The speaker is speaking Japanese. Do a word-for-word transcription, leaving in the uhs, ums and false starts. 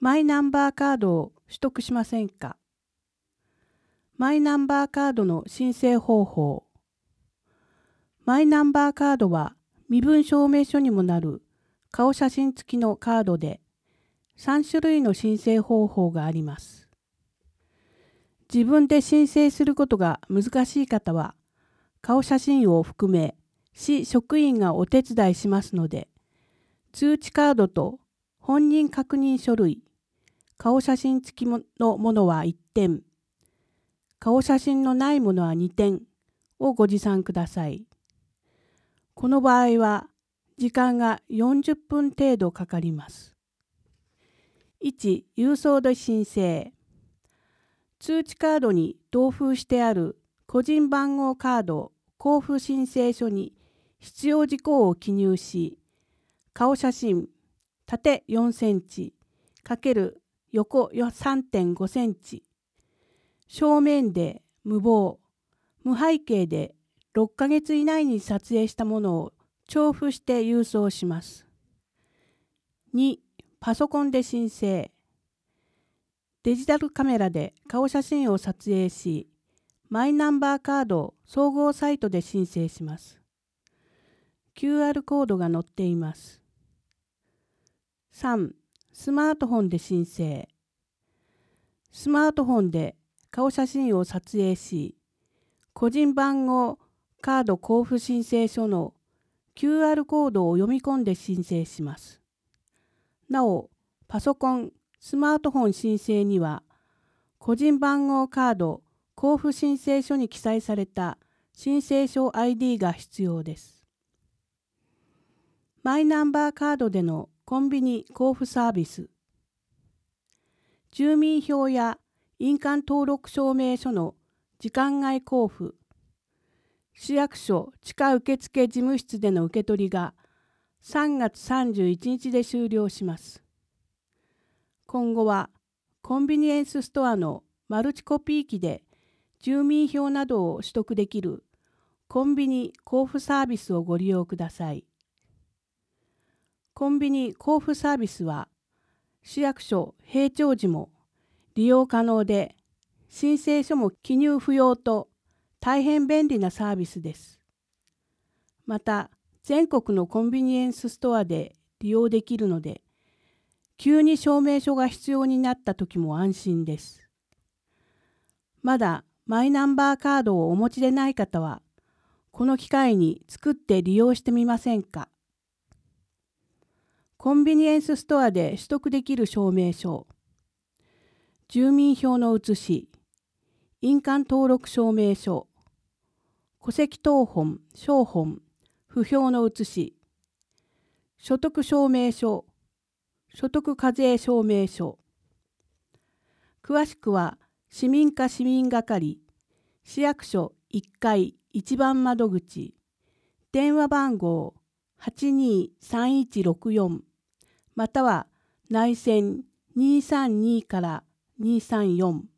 マイナンバーカードを取得しませんか？マイナンバーカードの申請方法。マイナンバーカードは身分証明書にもなる顔写真付きのカードでさん種類の申請方法があります。自分で申請することが難しい方は顔写真を含め市職員がお手伝いしますので、通知カードと本人確認書類、顔写真付きのものはいってん、顔写真のないものはにてんをご持参ください。この場合は時間がよんじゅっぷん程度かかります。いち. 郵送で申請。通知カードに同封してある個人番号カード交付申請書に必要事項を記入し、顔写真縦よんセンチ×横 さんてんごセンチ、正面で無亡、無背景でろっかげつ以内に撮影したものを調布して郵送します。に. パソコンで申請。デジタルカメラで顔写真を撮影し、マイナンバーカード総合サイトで申請します。キューアール コードが載っています。さん. スマートフォンで申請。スマートフォンで顔写真を撮影し、個人番号カード交付申請書の キューアール コードを読み込んで申請します。なお、パソコン、スマートフォン申請には、個人番号カード交付申請書に記載された申請書 アイディー が必要です。マイナンバーカードでのコンビニ交付サービス。住民票や印鑑登録証明書の時間外交付。市役所地下受付事務室での受け取りがさんがつさんじゅういちにちで終了します。今後はコンビニエンスストアのマルチコピー機で住民票などを取得できるコンビニ交付サービスをご利用ください。コンビニ交付サービスは市役所閉庁時も利用可能で、申請書も記入不要と大変便利なサービスです。また、全国のコンビニエンスストアで利用できるので、急に証明書が必要になった時も安心です。まだマイナンバーカードをお持ちでない方は、この機会に作って利用してみませんか？コンビニエンスストアで取得できる証明書、住民票の写し、印鑑登録証明書、戸籍謄本、照本、不評の写し、所得証明書、所得課税証明書。詳しくは市民課市民係、市役所いっかい一番窓口、電話番号 はちにーさんいちろくよん、または内線にーさんにからにーさんよん。